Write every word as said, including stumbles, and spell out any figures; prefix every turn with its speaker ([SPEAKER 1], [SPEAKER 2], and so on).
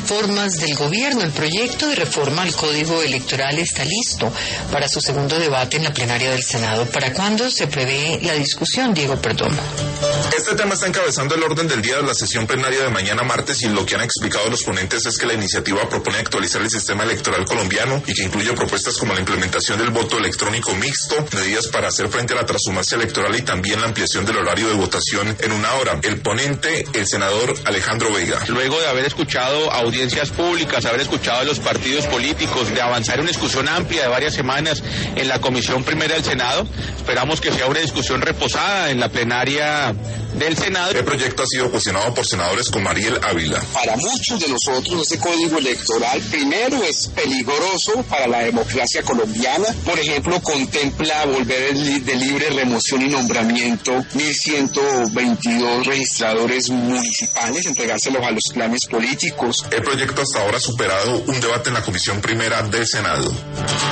[SPEAKER 1] reformas del gobierno. El proyecto de reforma al Código Electoral está listo para su segundo debate en la plenaria del Senado. ¿Para cuándo se prevé la discusión, Diego Perdomo?
[SPEAKER 2] Este tema está encabezando el orden del día de la sesión plenaria de mañana martes, y lo que han explicado los ponentes es que la iniciativa propone actualizar el sistema electoral colombiano y que incluye propuestas como la implementación del voto electrónico mixto, medidas para hacer frente a la transhumancia electoral y también la ampliación del horario de votación en una hora. El ponente, el senador Alejandro Vega.
[SPEAKER 3] Luego de haber escuchado audiencias públicas, haber escuchado a los partidos políticos, de avanzar en una discusión amplia de varias semanas en la Comisión Primera del Senado, esperamos que sea una discusión reposada en la plenaria del Senado.
[SPEAKER 2] El proyecto ha sido cuestionado por senadores como Ariel Ávila.
[SPEAKER 4] Para muchos de nosotros este código electoral primero es peligroso para la democracia colombiana. Por ejemplo, contempla volver de libre remoción y nombramiento mil ciento veintidós registradores municipales, entregárselos a los clanes políticos.
[SPEAKER 2] El proyecto hasta ahora ha superado un debate en la Comisión Primera del Senado.